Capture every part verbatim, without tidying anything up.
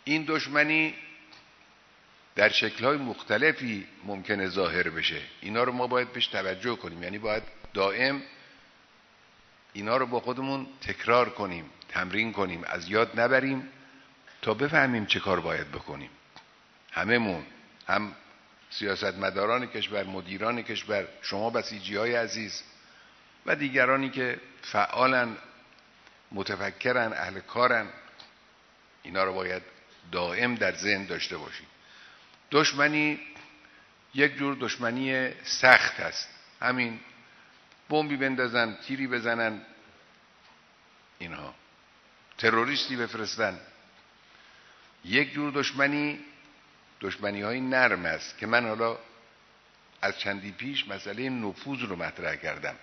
این دشمنی در شکل‌های مختلفی ممکنه ظاهر بشه. اینا رو ما باید بهش توجه کنیم، یعنی باید دائم اینا رو با خودمون تکرار کنیم، تمرین کنیم، از یاد نبریم تا بفهمیم چه کار باید بکنیم. هممون، هم سیاستمداران کشور، مدیران کشور، شما بسیجی‌های عزیز و دیگرانی که فعالن، متفکرن، اهل کارن، اینا رو باید دائم در ذهن داشته باشیم. دشمنی یک جور دشمنی سخت است، همین بمبی بندازن، تیری بزنن، اینها تروریستی بفرستن. یک جور دشمنی دشمنی های نرم است که من حالا از چندی پیش مسئله نفوذ رو مطرح کردم.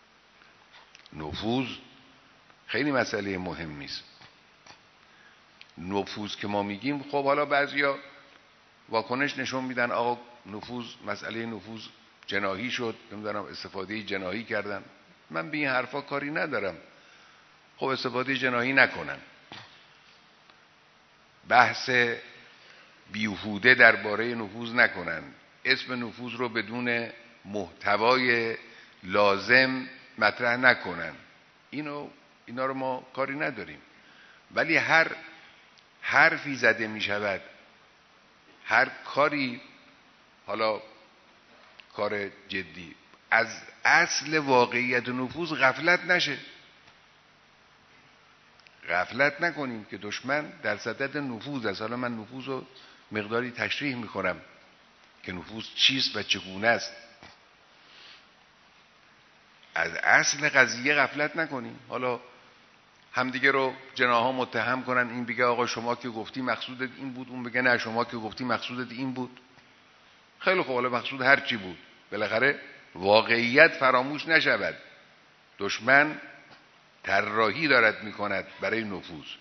نفوذ خیلی مسئله مهمی است. نفوذ که ما میگیم، خب حالا بعضیا واکنش نشون میدن آقا نفوذ، مسئله نفوذ جناحی شد، نمیدونم استفاده جناحی کردن. من به این حرفا کاری ندارم، خب استفاده جناحی نکنن، بحث بیهوده درباره نفوذ نکنن، اسم نفوذ رو بدون محتوای لازم مطرح نکنن. اینو اینا رو ما کاری نداریم، ولی هر حرفی زده می شود، هر کاری، حالا کار جدی، از اصل واقعیت نفوذ غفلت نشه. غفلت نکنیم که دشمن در صدد نفوذ است. حالا من نفوذ رو مقداری تشریح میکنم که نفوذ چیست و چگونه است. از اصل قضیه غفلت نکنیم. حالا همدیگه رو جناها متهم کنن، این بگه آقا شما که گفتی مقصودت این بود، اون بگه نه شما که گفتی مقصودت این بود. خیلی خوب، حالا مقصود هر چی بود، بالاخره واقعیت فراموش نشود. دشمن طراحی دارد میکند برای نفوذ.